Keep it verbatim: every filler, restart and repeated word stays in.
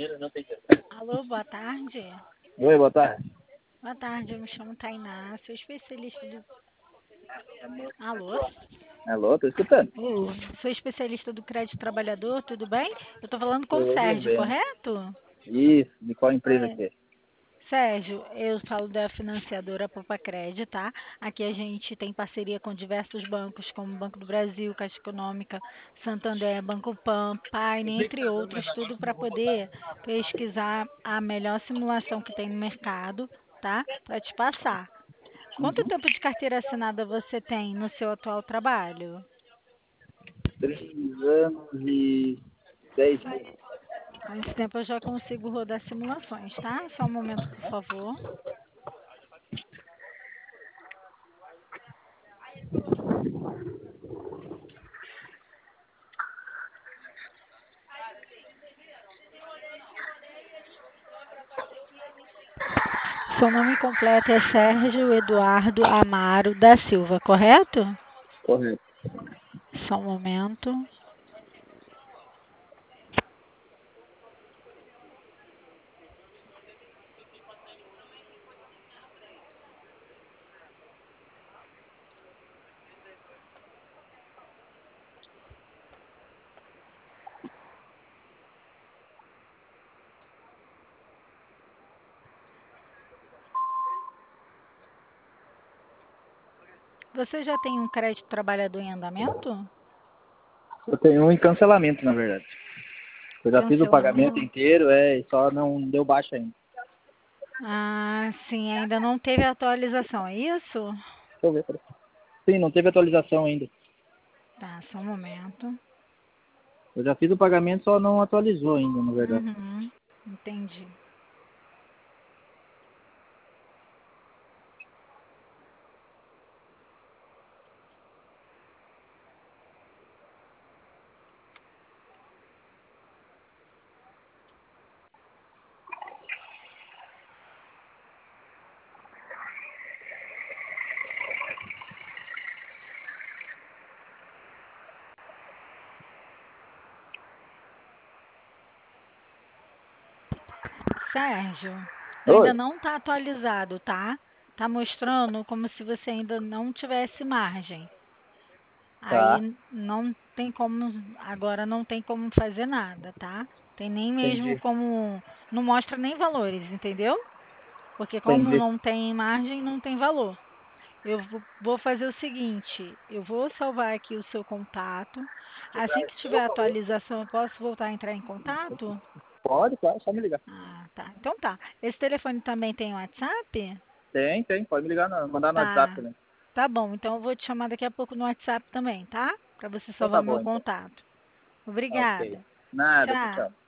Alô, boa tarde. Oi, boa tarde. Boa tarde, eu me chamo Tainá, sou especialista do... Alô? Alô, tô escutando. Ô, sou especialista do crédito trabalhador, tudo bem? Eu tô falando com o Tudo Sérgio, bem. correto? Isso, de qual empresa É. que é? Sérgio, eu falo da financiadora Popacred, tá? Aqui a gente tem parceria com diversos bancos, como Banco do Brasil, Caixa Econômica, Santander, Banco Pan, Paine, entre outros, tudo para poder pesquisar a melhor simulação que tem no mercado, tá? Para te passar. Quanto tempo de carteira assinada você tem no seu atual trabalho? Três anos e dez meses. Com esse tempo eu já consigo rodar simulações, tá? Só um momento, por favor. Seu nome completo é Sérgio Eduardo Amaro da Silva, correto? Correto. Só um momento. Você já tem um crédito trabalhador em andamento? Eu tenho um em cancelamento, na verdade. Eu já fiz o pagamento Cancelando? inteiro, é, e só não deu baixa ainda. Ah, sim, ainda não teve atualização, é isso? Deixa eu ver, peraí. Sim, não teve atualização ainda. Tá, só um momento. Eu já fiz o pagamento, só não atualizou ainda, na verdade. Uhum, entendi. Sérgio, ainda Oi? não está atualizado, tá? Tá mostrando como se você ainda não tivesse margem. Tá, Aí não tem como, agora não tem como fazer nada, tá? Tem nem mesmo entendi. como, não mostra nem valores, entendeu? Porque como Entendi. não tem margem, não tem valor. Eu vo- vou fazer o seguinte, eu vou salvar aqui o seu contato. Assim que tiver atualização, eu posso voltar a entrar em contato? Pode, claro, só me ligar. Ah, tá. Então tá. Esse telefone também tem WhatsApp? Tem, tem, pode me ligar, no, mandar no WhatsApp Tá. também. Tá bom. Então eu vou te chamar daqui a pouco no WhatsApp também, tá? Para você Então tá salvar bom, meu então. contato. Ok. Obrigada. Nada, tchau, Tchau. tchau.